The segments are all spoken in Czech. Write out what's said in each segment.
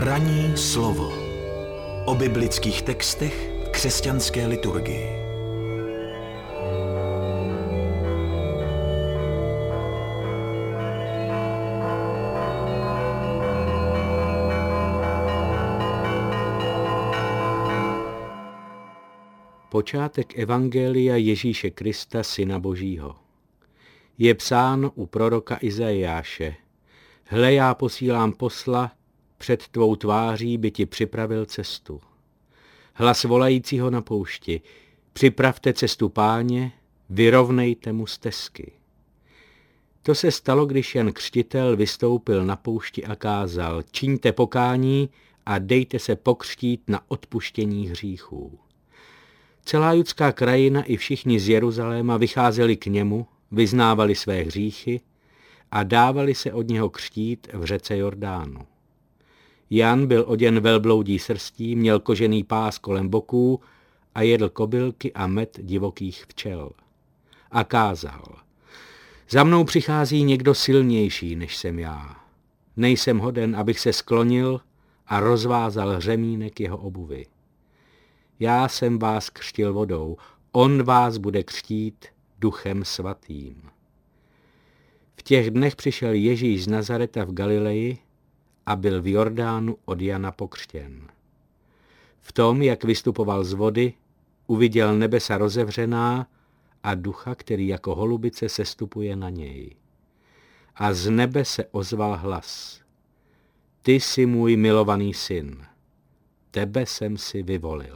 Ranní slovo o biblických textech v křesťanské liturgii. Počátek evangelia Ježíše Krista, Syna Božího. Je psáno u proroka Izajáše: Hle, já posílám posla, před tvou tváří by ti připravil cestu. Hlas volajícího na poušti: připravte cestu Páně, vyrovnejte mu stezky. To se stalo, když Jan Křtitel vystoupil na poušti a kázal: čiňte pokání a dejte se pokřtít na odpuštění hříchů. Celá judská krajina i všichni z Jeruzaléma vycházeli k němu, vyznávali své hříchy a dávali se od něho křtít v řece Jordánu. Jan byl oděn velbloudí srstí, měl kožený pás kolem boků a jedl kobylky a med divokých včel. A kázal: za mnou přichází někdo silnější, než jsem já. Nejsem hoden, abych se sklonil a rozvázal řemínek jeho obuvi. Já jsem vás křtil vodou, on vás bude křtít Duchem svatým. V těch dnech přišel Ježíš z Nazareta v Galileji a byl v Jordánu od Jana pokřtěn. V tom, jak vystupoval z vody, uviděl nebesa rozevřená a Ducha, který jako holubice sestupuje na něj. A z nebe se ozval hlas: Ty jsi můj milovaný syn, tebe jsem si vyvolil.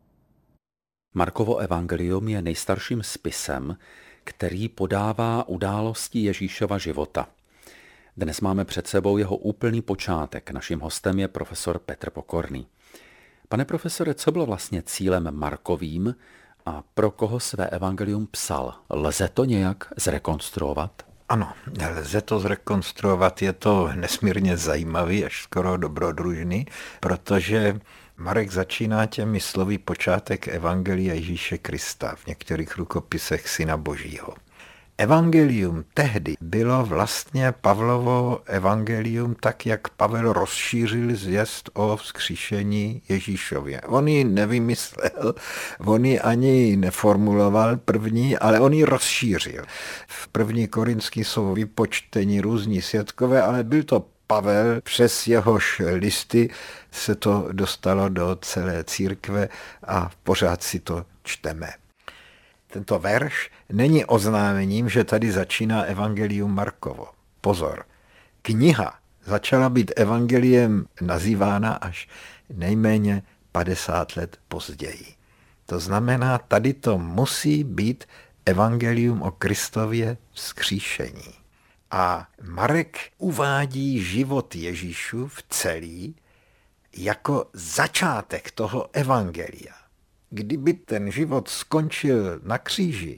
Markovo evangelium je nejstarším spisem, který podává události Ježíšova života. Dnes máme před sebou jeho úplný počátek. Naším hostem je profesor Petr Pokorný. Pane profesore, co bylo vlastně cílem Markovým a pro koho své evangelium psal? Lze to nějak zrekonstruovat? Ano, lze to zrekonstruovat, je to nesmírně zajímavý, až skoro dobrodružný, protože Marek začíná těmi slovy počátek evangelia Ježíše Krista, v některých rukopisech Syna Božího. Evangelium tehdy bylo vlastně Pavlovo evangelium, tak jak Pavel rozšířil zvěst o vzkříšení Ježíšově. On ji nevymyslel, on ji ani neformuloval první, ale on ji rozšířil. V 1. Korinský jsou vypočteni různí svědkové, ale byl to Pavel, přes jehož listy se to dostalo do celé církve a pořád si to čteme. Tento verš není oznámením, že tady začíná evangelium Markovo. Pozor, kniha začala být evangeliem nazývána až nejméně 50 let později. To znamená, tady to musí být evangelium o Kristově vzkříšení. A Marek uvádí život Ježíšův celý jako začátek toho evangelia. Kdyby ten život skončil na kříži,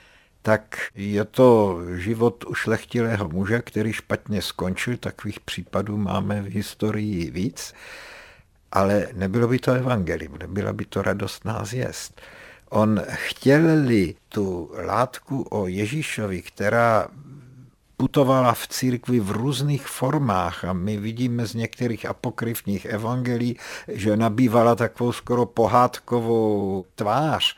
tak je to život ušlechtilého muže, který špatně skončil, takových případů máme v historii víc, ale nebylo by to evangelium, nebyla by to radostná zvěst. On chtěl-li tu látku o Ježíšovi, která putovala v církvi v různých formách a my vidíme z některých apokryfních evangelií, že nabývala takovou skoro pohádkovou tvář.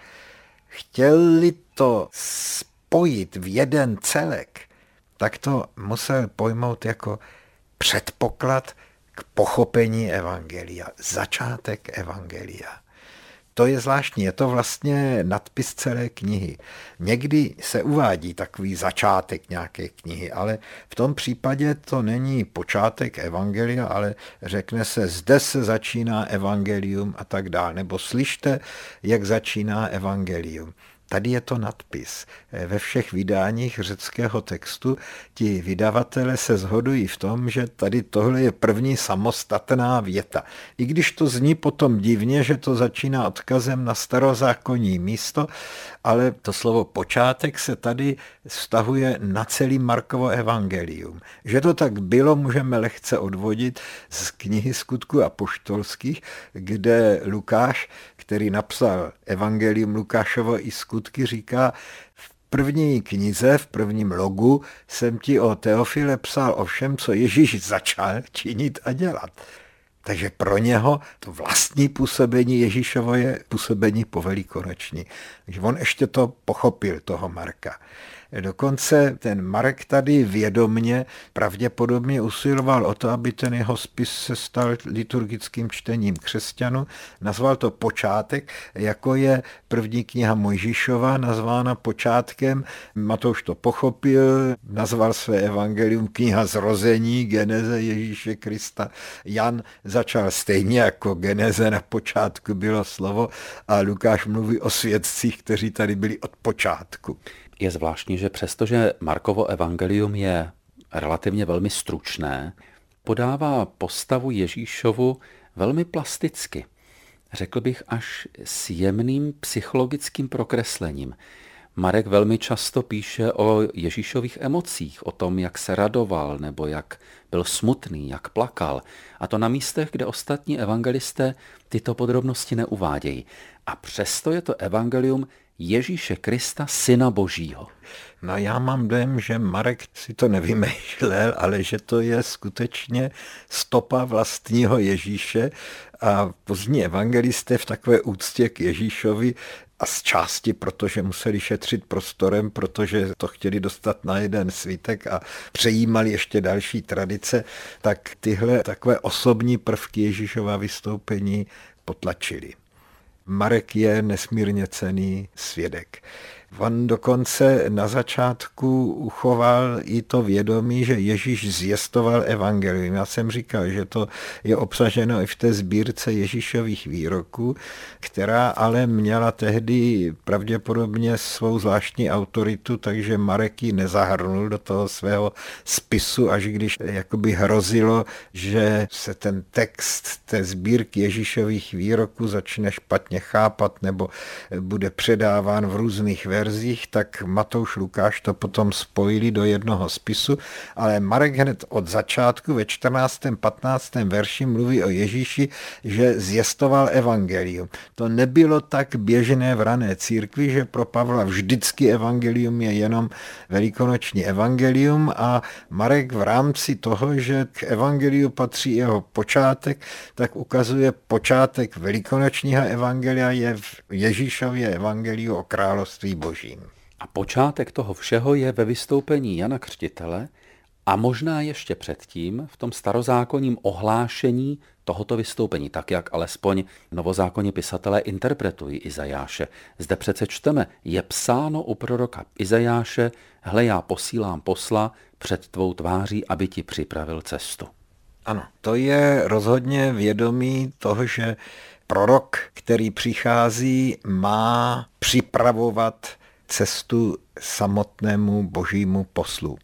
Chtěli to spojit v jeden celek, tak to musel pojmout jako předpoklad k pochopení evangelia, začátek evangelia. To je zvláštní, je to vlastně nadpis celé knihy. Někdy se uvádí takový začátek nějaké knihy, ale v tom případě to není počátek evangelia, ale řekne se, zde se začíná evangelium a tak dále. Nebo slyšte, jak začíná evangelium. Tady je to nadpis. Ve všech vydáních řeckého textu ti vydavatelé se shodují v tom, že tady tohle je první samostatná věta. I když to zní potom divně, že to začíná odkazem na starozákonní místo, ale to slovo počátek se tady vztahuje na celý Markovo evangelium. Že to tak bylo, můžeme lehce odvodit z knihy Skutků apoštolských, kde Lukáš, který napsal evangelium Lukášovo i Skutky, říká: v první knize, v prvním logu jsem ti o Teofile psal o všem, co Ježíš začal činit a dělat. Takže pro něho to vlastní působení Ježíšovo je působení povelikonoční. Takže on ještě to pochopil, toho Marka. Dokonce ten Marek tady vědomně pravděpodobně usiloval o to, aby ten jeho spis se stal liturgickým čtením křesťanů. Nazval to Počátek, jako je první kniha Mojžíšova, nazvána počátkem. Matouš to pochopil, nazval své evangelium kniha Zrození, geneze Ježíše Krista. Jan začal stejně jako geneze, na počátku bylo slovo, a Lukáš mluví o svědcích, kteří tady byli od počátku. Je zvláštní, že přestože Markovo evangelium je relativně velmi stručné, podává postavu Ježíšovu velmi plasticky. Řekl bych až s jemným psychologickým prokreslením. Marek velmi často píše o Ježíšových emocích, o tom, jak se radoval nebo jak byl smutný, jak plakal. A to na místech, kde ostatní evangelisté tyto podrobnosti neuvádějí. A přesto je to evangelium Ježíše Krista, Syna Božího. No já mám dojem, že Marek si to nevymýšlel, ale že to je skutečně stopa vlastního Ježíše a pozdní evangelisté v takové úctě k Ježíšovi a z části, protože museli šetřit prostorem, protože to chtěli dostat na jeden svítek a přejímali ještě další tradice, tak tyhle takové osobní prvky Ježíšova vystoupení potlačili. Marek je nesmírně cenný svědek. On dokonce na začátku uchoval i to vědomí, že Ježíš zvěstoval evangelium. Já jsem říkal, že to je obsaženo i v té sbírce Ježíšových výroků, která ale měla tehdy pravděpodobně svou zvláštní autoritu, takže Marek ji nezahrnul do toho svého spisu, až když jakoby hrozilo, že se ten text té sbírky Ježíšových výroků začne špatně chápat nebo bude předáván v různých verzích, tak Matouš, Lukáš to potom spojili do jednoho spisu, ale Marek hned od začátku ve 14. 15. verši mluví o Ježíši, že zvěstoval evangelium. To nebylo tak běžné v rané církvi, že pro Pavla vždycky evangelium je jenom velikonoční evangelium a Marek v rámci toho, že k evangeliu patří jeho počátek, tak ukazuje počátek velikonočního evangelia je v Ježíšově evangeliu o království Božím. A počátek toho všeho je ve vystoupení Jana Křtitele a možná ještě předtím v tom starozákonním ohlášení tohoto vystoupení, tak jak alespoň novozákonní pisatelé interpretují Izajáše. Zde přece čteme, je psáno u proroka Izajáše, hle, já posílám posla před tvou tváří, aby ti připravil cestu. Ano, to je rozhodně vědomí toho, že prorok, který přichází, má připravovat cestu samotnému božímu poslu.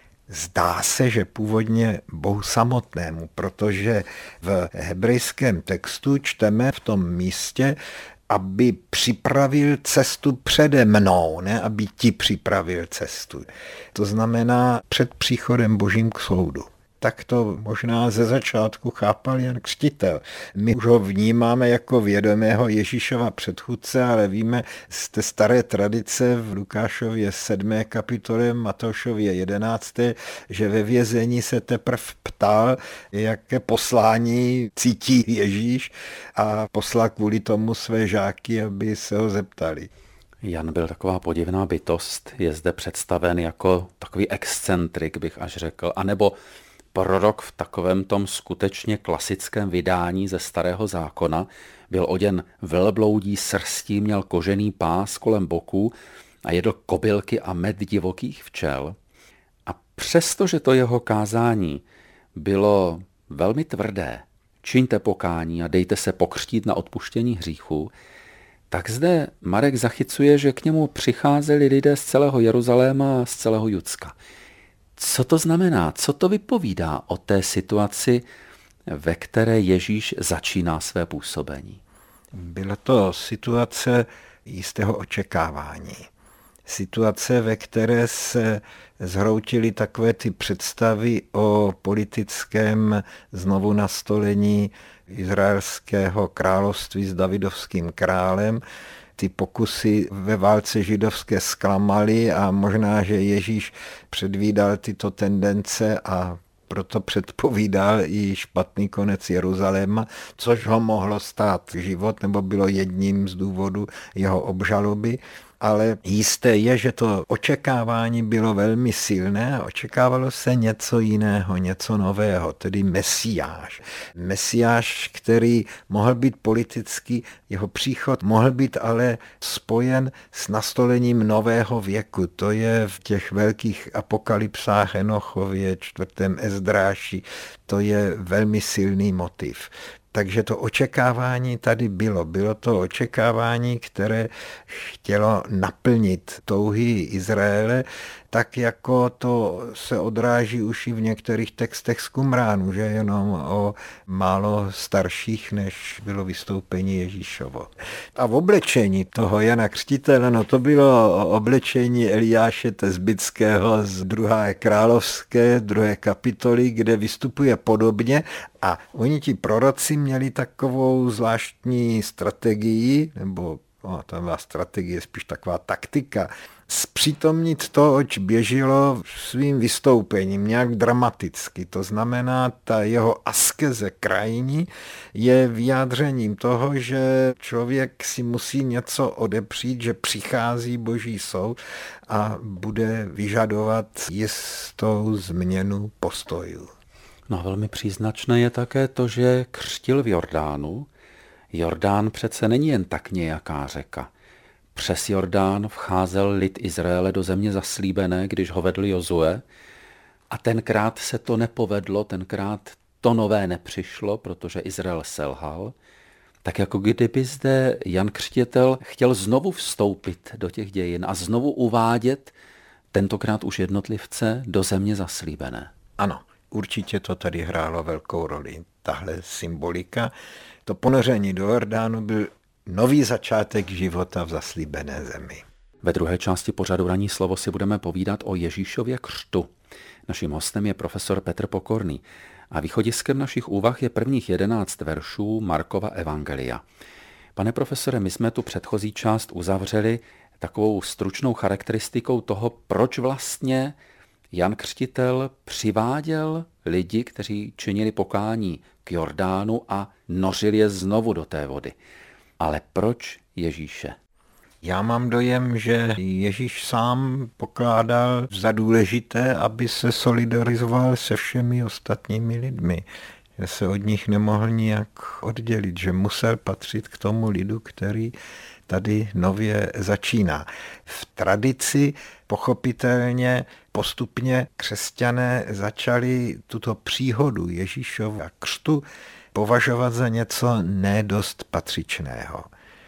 Zdá se, že původně Bohu samotnému, protože v hebrejském textu čteme v tom místě, aby připravil cestu přede mnou, ne aby ti připravil cestu. To znamená před příchodem Božím k soudu. Tak to možná ze začátku chápal Jan Křtitel. My už ho vnímáme jako vědomého Ježíšova předchůdce, ale víme z té staré tradice v Lukášově 7. kapitole, Matoušově 11., že ve vězení se teprve ptal, jaké poslání cítí Ježíš a poslal kvůli tomu své žáky, aby se ho zeptali. Jan byl taková podivná bytost, je zde představen jako takový excentrik, bych až řekl, anebo prorok v takovém tom skutečně klasickém vydání ze Starého zákona, byl oděn velbloudí srstí, měl kožený pás kolem boku a jedl kobylky a med divokých včel. A přestože to jeho kázání bylo velmi tvrdé, čiňte pokání a dejte se pokřtít na odpuštění hříchů, tak zde Marek zachycuje, že k němu přicházeli lidé z celého Jeruzaléma a z celého Judska. Co to znamená? Co to vypovídá o té situaci, ve které Ježíš začíná své působení? Byla to situace jistého očekávání. Situace, ve které se zhroutily takové ty představy o politickém znovu nastolení izraelského království s davidovským králem. Ty pokusy ve válce židovské zklamaly a možná, že Ježíš předvídal tyto tendence a proto předpovídal i špatný konec Jeruzaléma, což ho mohlo stát život, nebo bylo jedním z důvodů jeho obžaloby. Ale jisté je, že to očekávání bylo velmi silné a očekávalo se něco jiného, něco nového, tedy Mesiáš. Mesiáš, který mohl být politický, jeho příchod mohl být ale spojen s nastolením nového věku. To je v těch velkých apokalypsách Enochově, 4. Ezdráši, to je velmi silný motiv. Takže to očekávání tady bylo. Bylo to očekávání, které chtělo naplnit touhy Izraele, tak jako to se odráží už i v některých textech z Qumránu, že jenom o málo starších, než bylo vystoupení Ježíšovo. A v oblečení toho Jana Křtitele, no to bylo oblečení Eliáše Tezbického z 2. královské, 2. kapitoly, kde vystupuje podobně a oni ti proroci měli takovou zvláštní strategii, nebo ta strategie, spíš taková taktika, zpřítomnit to, oč běželo svým vystoupením, nějak dramaticky. To znamená, ta jeho askeze krajní je vyjádřením toho, že člověk si musí něco odepřít, že přichází Boží soud a bude vyžadovat jistou změnu postojů. No velmi příznačné je také to, že křtil v Jordánu. Jordán přece není jen tak nějaká řeka. Přes Jordán vcházel lid Izraele do země zaslíbené, když ho vedl Jozue. A tenkrát se to nepovedlo, tenkrát to nové nepřišlo, protože Izrael selhal. Tak jako kdyby zde Jan Křtitel chtěl znovu vstoupit do těch dějin a znovu uvádět tentokrát už jednotlivce do země zaslíbené. Ano, určitě to tady hrálo velkou roli. Tahle symbolika, to ponoření do Jordánu byl nový začátek života v zaslíbené zemi. Ve druhé části pořadu Ranní slovo si budeme povídat o Ježíšově křtu. Naším hostem je profesor Petr Pokorný a východiskem našich úvah je prvních 11 veršů Markova evangelia. Pane profesore, my jsme tu předchozí část uzavřeli takovou stručnou charakteristikou toho, proč vlastně Jan Křtitel přiváděl lidi, kteří činili pokání k Jordánu a nořil je znovu do té vody. Ale proč Ježíše? Já mám dojem, že Ježíš sám pokládal za důležité, aby se solidarizoval se všemi ostatními lidmi. Že se od nich nemohl nijak oddělit, že musel patřit k tomu lidu, který tady nově začíná. V tradici pochopitelně postupně křesťané začali tuto příhodu Ježíšova křtu považovat za něco nedost patřičného.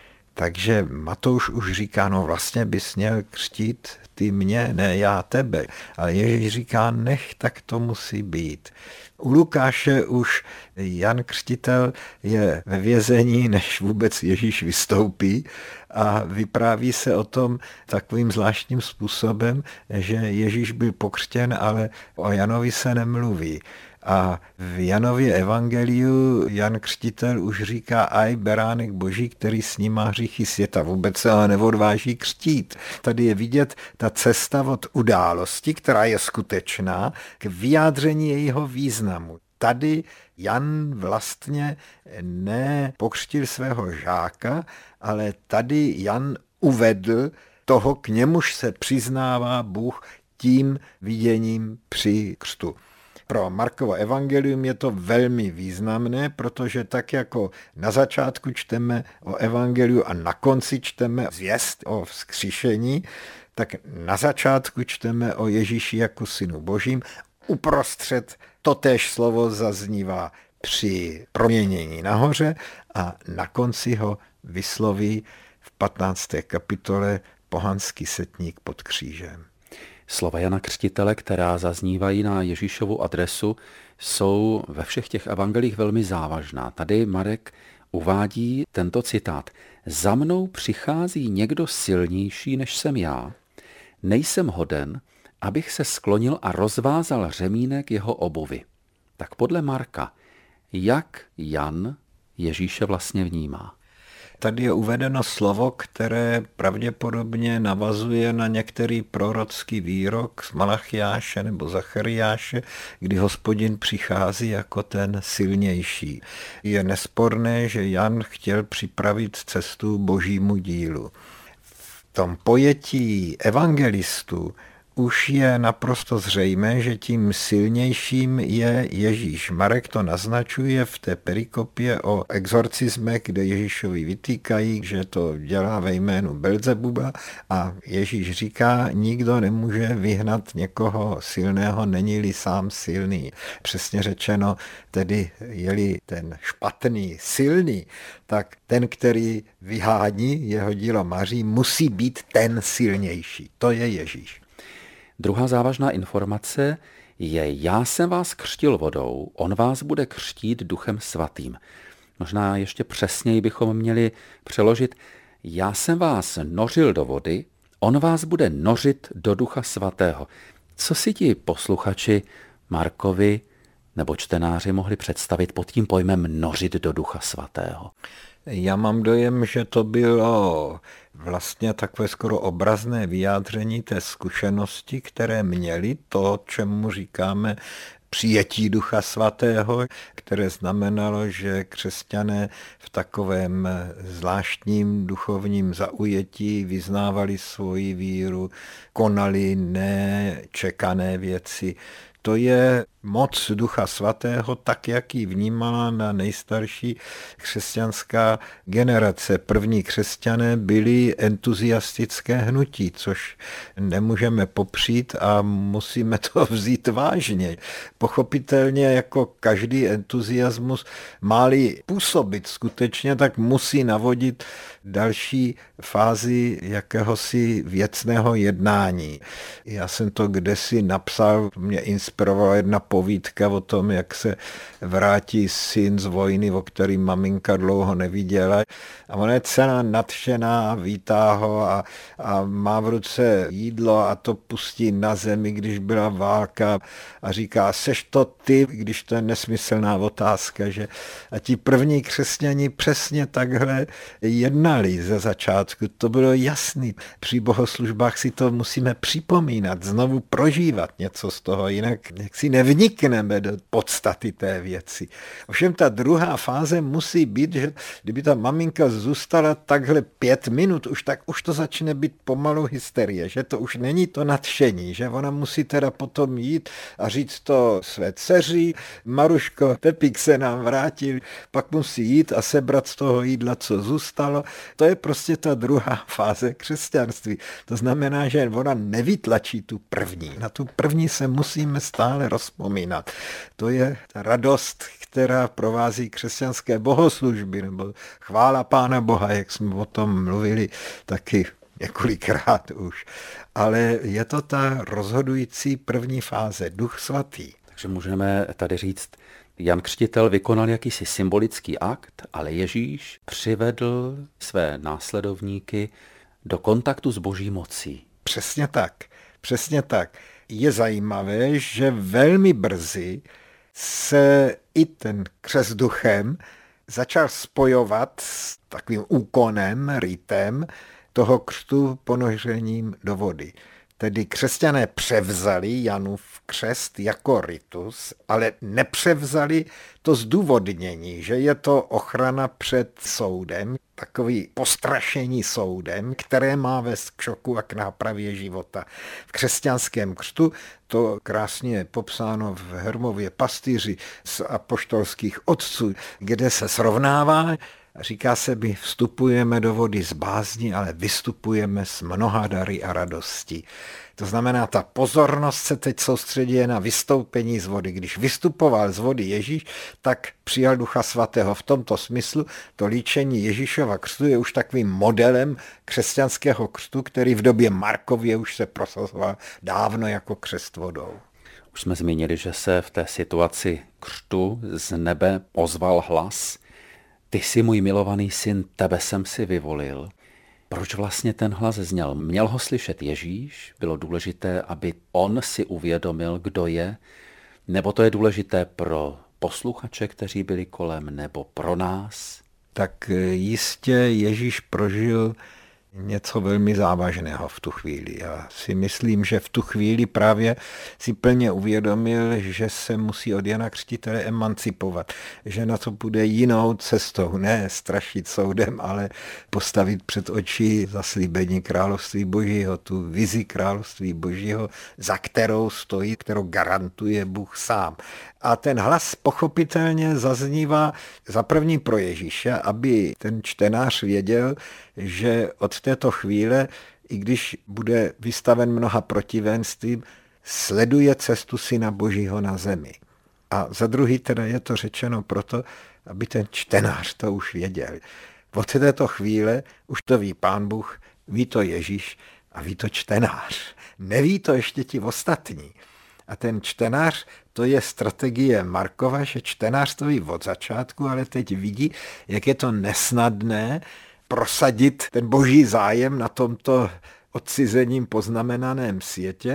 Takže Matouš už říká, no vlastně bys měl křtít ty mě, ne já tebe. Ale Ježíš říká, nech, tak to musí být. U Lukáše už Jan Křtitel je ve vězení, než vůbec Ježíš vystoupí a vypráví se o tom takovým zvláštním způsobem, že Ježíš byl pokřtěn, ale o Janovi se nemluví. A v Janově evangeliu Jan Křtitel už říká, aj beránek Boží, který snímá hříchy světa. Vůbec se ho neodváží křtít. Tady je vidět ta cesta od události, která je skutečná, k vyjádření jejího významu. Tady Jan vlastně nepokřtil svého žáka, ale tady Jan uvedl toho, k němuž se přiznává Bůh tím viděním při křtu. Pro Markovo evangelium je to velmi významné, protože tak jako na začátku čteme o evangeliu a na konci čteme zvěst o vzkříšení, tak na začátku čteme o Ježíši jako synu Božím. Uprostřed totéž slovo zaznívá při proměnění nahoře a na konci ho vysloví v 15. kapitole pohanský setník pod křížem. Slova Jana Křtitele, která zaznívají na Ježíšovu adresu, jsou ve všech těch evangelích velmi závažná. Tady Marek uvádí tento citát. Za mnou přichází někdo silnější, než jsem já. Nejsem hoden, abych se sklonil a rozvázal řemínek jeho obuvi. Tak podle Marka, jak Jan Ježíše vlastně vnímá? Tady je uvedeno slovo, které pravděpodobně navazuje na některý prorocký výrok z Malachiáše nebo Zachariáše, kdy Hospodin přichází jako ten silnější. Je nesporné, že Jan chtěl připravit cestu božímu dílu. V tom pojetí evangelistů už je naprosto zřejmé, že tím silnějším je Ježíš. Marek to naznačuje v té perikopě o exorcismech, kde Ježíšovi vytýkají, že to dělá ve jménu Belzebuba a Ježíš říká, nikdo nemůže vyhnat někoho silného, není-li sám silný. Přesně řečeno, tedy je-li ten špatný silný, tak ten, který vyhání, jeho dílo maří, musí být ten silnější. To je Ježíš. Druhá závažná informace je, já jsem vás křtil vodou, on vás bude křtít Duchem svatým. Možná ještě přesněji bychom měli přeložit, já jsem vás nořil do vody, on vás bude nořit do Ducha svatého. Co si ti posluchači Markovi nebo čtenáři mohli představit pod tím pojmem nořit do Ducha svatého? Já mám dojem, že to bylo vlastně takové skoro obrazné vyjádření té zkušenosti, které měli, to, čemu říkáme přijetí Ducha svatého, které znamenalo, že křesťané v takovém zvláštním duchovním zaujetí vyznávali svoji víru, konali nečekané věci. To je moc Ducha svatého, tak jak ji vnímala na nejstarší křesťanská generace. První křesťané byli entuziastické hnutí, což nemůžeme popřít a musíme to vzít vážně. Pochopitelně jako každý entuziasmus má-li působit skutečně, tak musí navodit další fázi jakéhosi věcného jednání. Já jsem to kdesi napsal, mě inspirovala jedna povídka o tom, jak se vrátí syn z vojny, o který maminka dlouho neviděla. A ona je celá nadšená, vítá ho a má v ruce jídlo a to pustí na zemi, když byla válka a říká, seš to ty, když to je nesmyslná otázka, že? A ti první křesťani přesně takhle jednali ze začátku. To bylo jasný. Při bohoslužbách si to musíme připomínat, znovu prožívat něco z toho, jinak jak si nevnikneme do podstaty té věci. Ovšem ta druhá fáze musí být, že kdyby ta maminka zůstala takhle 5 minut, tak už to začne být pomalu hysterie, že to už není to nadšení, že ona musí teda potom jít a říct to své dceři, Maruško, Pepík se nám vrátil, pak musí jít a sebrat z toho jídla, co zůstalo. To je prostě ta druhá fáze křesťanství. To znamená, že ona nevytlačí tu první. Na tu první se musíme stále rozpomínat. To je ta radost, která provází křesťanské bohoslužby, nebo chvála Pána Boha, jak jsme o tom mluvili taky několikrát už. Ale je to ta rozhodující první fáze, Duch svatý. Takže můžeme tady říct, Jan Křtitel vykonal jakýsi symbolický akt, ale Ježíš přivedl své následovníky do kontaktu s boží mocí. Přesně tak, přesně tak. Je zajímavé, že velmi brzy se i ten křest duchem začal spojovat s takovým úkonem, ritem toho křtu ponořením do vody. Tedy křesťané převzali Janův křest jako ritus, ale nepřevzali to zdůvodnění, že je to ochrana před soudem, takový postrašení soudem, které má vést k šoku a k nápravě života. V křesťanském křtu to krásně je popsáno v Hermově pastýři z apoštolských otců, kde se srovnává. Říká se, my vstupujeme do vody z bázní, ale vystupujeme s mnoha dary a radostí. To znamená, ta pozornost se teď soustředí na vystoupení z vody. Když vystupoval z vody Ježíš, tak přijal Ducha svatého. V tomto smyslu to líčení Ježíšova křtu je už takovým modelem křesťanského křtu, který v době Markově už se prosazoval dávno jako křest vodou. Už jsme zmínili, že se v té situaci křtu z nebe ozval hlas: Ty jsi můj milovaný syn, tebe jsem si vyvolil. Proč vlastně ten hlas zněl? Měl ho slyšet Ježíš? Bylo důležité, aby on si uvědomil, kdo je? Nebo to je důležité pro posluchače, kteří byli kolem, nebo pro nás? tak jistě Ježíš prožil něco velmi závažného v tu chvíli. Já si myslím, že v tu chvíli právě si plně uvědomil, že se musí od Jana Křtitele emancipovat, že na to půjde jinou cestou, ne strašit soudem, ale postavit před oči zaslíbení království Božího, tu vizi království Božího, za kterou stojí, kterou garantuje Bůh sám. A ten hlas pochopitelně zaznívá za první pro Ježíše, aby ten čtenář věděl, že od této chvíle, i když bude vystaven mnoha protivenstvím, sleduje cestu Syna Božího na zemi. A za druhý teda je to řečeno proto, aby ten čtenář to už věděl. Od této chvíle už to ví Pán Bůh, ví to Ježíš a ví to čtenář. Neví to ještě ti ostatní. A ten čtenář, to je strategie Markova, že čtenář to ví od začátku, ale teď vidí, jak je to nesnadné prosadit ten boží zájem na tomto odcizením poznamenaném světě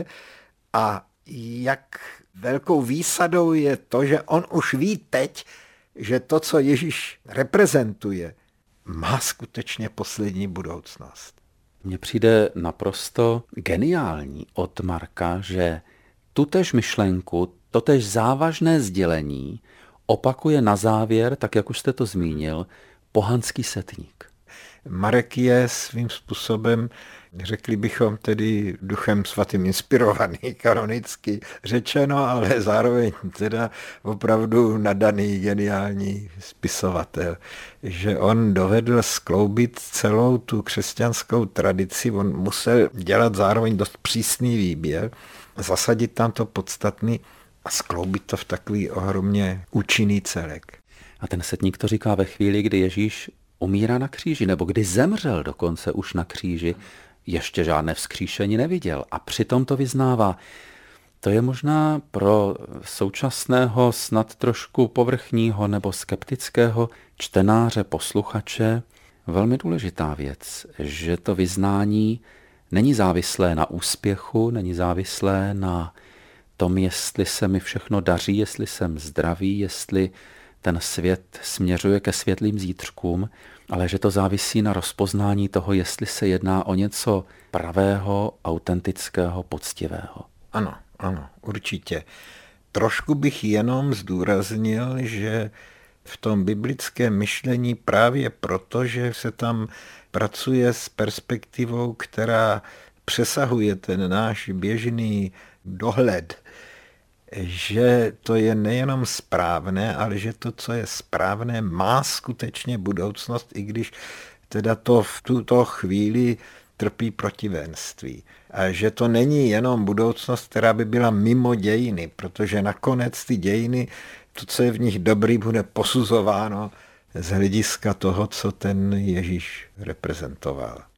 a jak velkou výsadou je to, že on už ví teď, že to, co Ježíš reprezentuje, má skutečně poslední budoucnost. Mně přijde naprosto geniální od Marka, že tutéž myšlenku, totéž závažné sdělení opakuje na závěr, tak jak už jste to zmínil, pohanský setník. Marek je svým způsobem, řekli bychom tedy Duchem svatým inspirovaný, kanonicky řečeno, ale zároveň teda opravdu nadaný, geniální spisovatel, že on dovedl skloubit celou tu křesťanskou tradici, on musel dělat zároveň dost přísný výběr, zasadit tam to podstatný a skloubit to v takový ohromně účinný celek. A ten setník to říká ve chvíli, kdy Ježíš umírá na kříži, nebo kdy zemřel dokonce už na kříži, ještě žádné vzkříšení neviděl. A přitom to vyznává. To je možná pro současného, snad trošku povrchního nebo skeptického čtenáře, posluchače velmi důležitá věc, že to vyznání není závislé na úspěchu, není závislé na tom, jestli se mi všechno daří, jestli jsem zdravý, jestli ten svět směřuje ke světlým zítřkům, ale že to závisí na rozpoznání toho, jestli se jedná o něco pravého, autentického, poctivého. Ano, určitě. Trošku bych jenom zdůraznil, že v tom biblickém myšlení právě proto, že se tam pracuje s perspektivou, která přesahuje ten náš běžný dohled, že to je nejenom správné, ale že to, co je správné, má skutečně budoucnost, i když teda to v tuto chvíli trpí protivenství. A že to není jenom budoucnost, která by byla mimo dějiny, protože nakonec ty dějiny, to, co je v nich dobrý, bude posuzováno z hlediska toho, co ten Ježíš reprezentoval.